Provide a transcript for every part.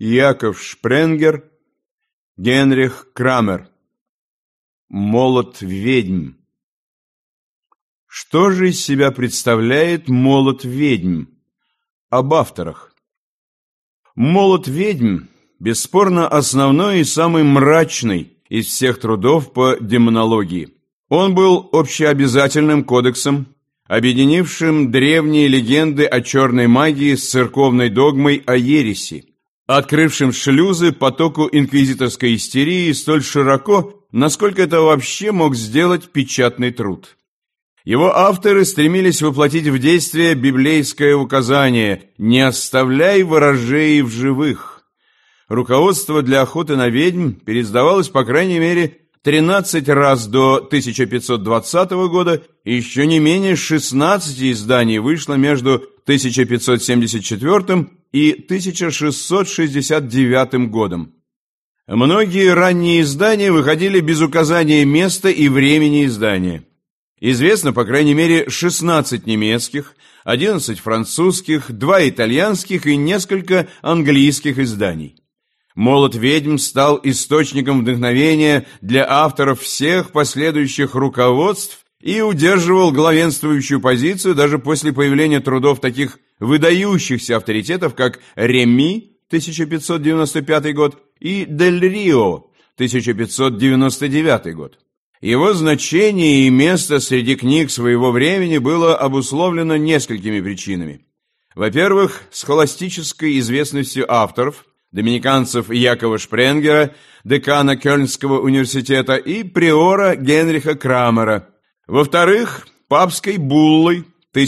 Яков Шпренгер, Генрих Крамер. Молот ведьм. Что же из себя представляет молот ведьм? Об авторах. Молот ведьм бесспорно основной и самый мрачный из всех трудов по демонологии. Он был общеобязательным кодексом, объединившим древние легенды о черной магии с церковной догмой о ереси, открывшим шлюзы потоку инквизиторской истерии столь широко, насколько это вообще мог сделать печатный труд. Его авторы стремились воплотить в действие библейское указание «Не оставляй ворожей в живых». Руководство для охоты на ведьм переиздавалось по крайней мере 13 раз до 1520 года, и еще не менее 16 изданий вышло между 1574 и 1669 годом. Многие ранние издания выходили без указания места и времени издания. Известно, по крайней мере, 16 немецких, 11 французских, 2 итальянских и несколько английских изданий. «Молот ведьм» стал источником вдохновения для авторов всех последующих руководств и удерживал главенствующую позицию даже после появления трудов таких выдающихся авторитетов, как Реми, 1595 год, и Дель Рио, 1599 год. Его значение и место среди книг своего времени было обусловлено несколькими причинами. Во-первых, схоластической известностью авторов, доминиканцев Якова Шпренгера, декана Кёльнского университета, и приора Генриха Крамера. Во-вторых, папской буллой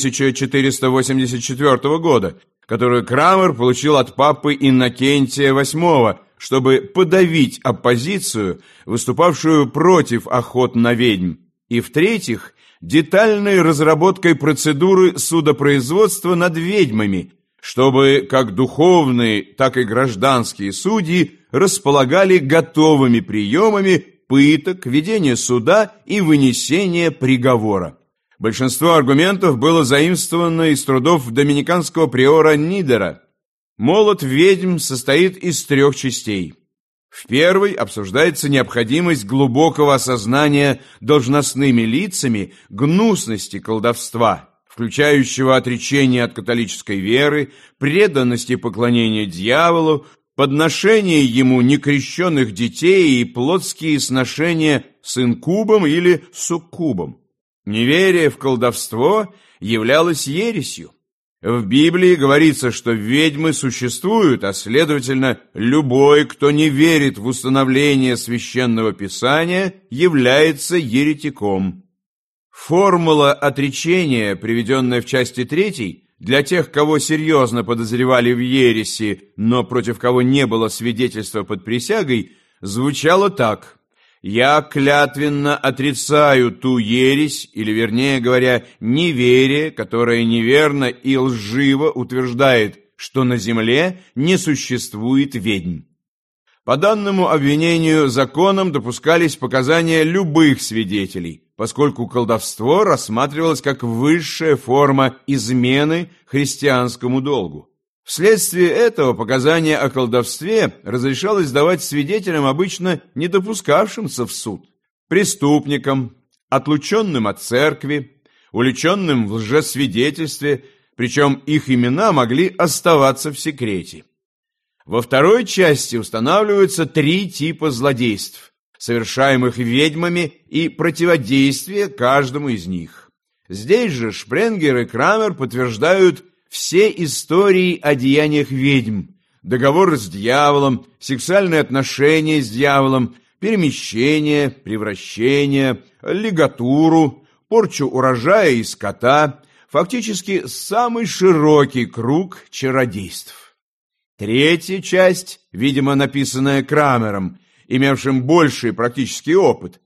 1484 года, которую Крамер получил от папы Иннокентия VIII, чтобы подавить оппозицию, выступавшую против охот на ведьм. И в-третьих, детальной разработкой процедуры судопроизводства над ведьмами, чтобы как духовные, так и гражданские судьи располагали готовыми приемами пыток, ведения суда и вынесения приговора. Большинство аргументов было заимствовано из трудов доминиканского приора Нидера. «Молот ведьм» состоит из 3 частей. В первой обсуждается необходимость глубокого осознания должностными лицами гнусности колдовства, включающего отречение от католической веры, преданность и поклонение дьяволу, подношение ему некрещенных детей и плотские сношения с инкубом или суккубом. Неверие в колдовство являлось ересью. В Библии говорится, что ведьмы существуют, а следовательно, любой, кто не верит в установление священного писания, является еретиком. Формула отречения, приведенная в части 3, для тех, кого серьезно подозревали в ереси, но против кого не было свидетельства под присягой, звучала так: «Я клятвенно отрицаю ту ересь, или, вернее говоря, неверие, которое неверно и лживо утверждает, что на земле не существует ведьм». По данному обвинению законом допускались показания любых свидетелей, поскольку колдовство рассматривалось как высшая форма измены христианскому долгу. Вследствие этого показания о колдовстве разрешалось давать свидетелям, обычно не допускавшимся в суд, преступникам, отлученным от церкви, уличенным в лжесвидетельстве, причем их имена могли оставаться в секрете. Во второй части устанавливаются 3 типа злодейств, совершаемых ведьмами, и противодействие каждому из них. Здесь же Шпренгер и Крамер подтверждают все истории о деяниях ведьм: договор с дьяволом, сексуальные отношения с дьяволом, перемещение, превращение, лигатуру, порчу урожая и скота, фактически самый широкий круг чародейств. Третья часть, видимо, написанная Крамером, имевшим больший практический опыт,